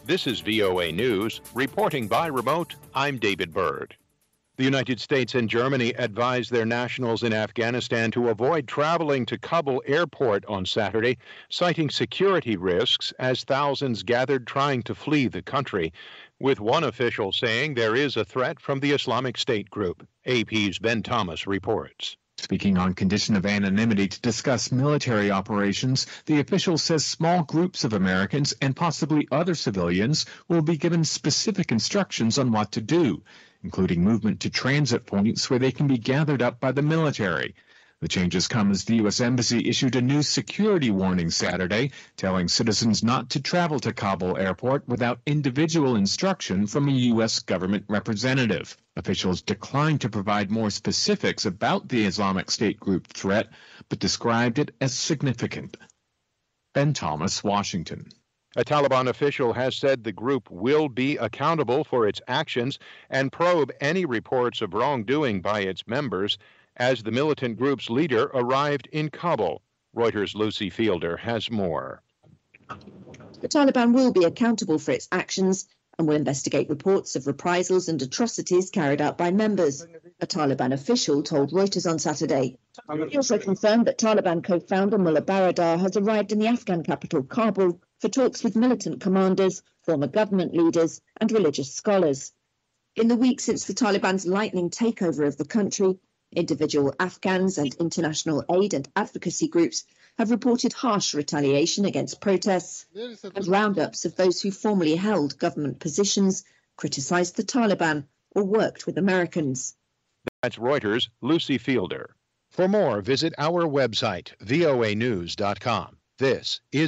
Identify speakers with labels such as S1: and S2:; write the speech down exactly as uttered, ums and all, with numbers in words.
S1: This is V O A News. Reporting by remote, I'm David Byrd. The United States and Germany advised their nationals in Afghanistan to avoid traveling to Kabul airport on Saturday, citing security risks as thousands gathered trying to flee the country, with one official saying there is a threat from the Islamic State group. A P's Ben Thomas reports.
S2: Speaking on condition of anonymity to discuss military operations, the official says small groups of Americans and possibly other civilians will be given specific instructions on what to do, including movement to transit points where they can be gathered up by the military. The changes come as the U S Embassy issued a new security warning Saturday, telling citizens not to travel to Kabul airport without individual instruction from a U S government representative. Officials declined to provide more specifics about the Islamic State group threat, but described it as significant. Ben Thomas, Washington.
S1: A Taliban official has said the group will be accountable for its actions and probe any reports of wrongdoing by its members as the militant group's leader arrived in Kabul. Reuters' Lucy Fielder has more.
S3: The Taliban will be accountable for its actions and will investigate reports of reprisals and atrocities carried out by members, a Taliban official told Reuters on Saturday. He also confirmed that Taliban co-founder Mullah Baradar has arrived in the Afghan capital, Kabul, for talks with militant commanders, former government leaders, and religious scholars. In the week since the Taliban's lightning takeover of the country, individual Afghans and international aid and advocacy groups have reported harsh retaliation against protests and roundups of those who formerly held government positions, criticized the Taliban, or worked with Americans.
S1: That's Reuters' Lucy Fielder. For more, visit our website, voa news dot com. This is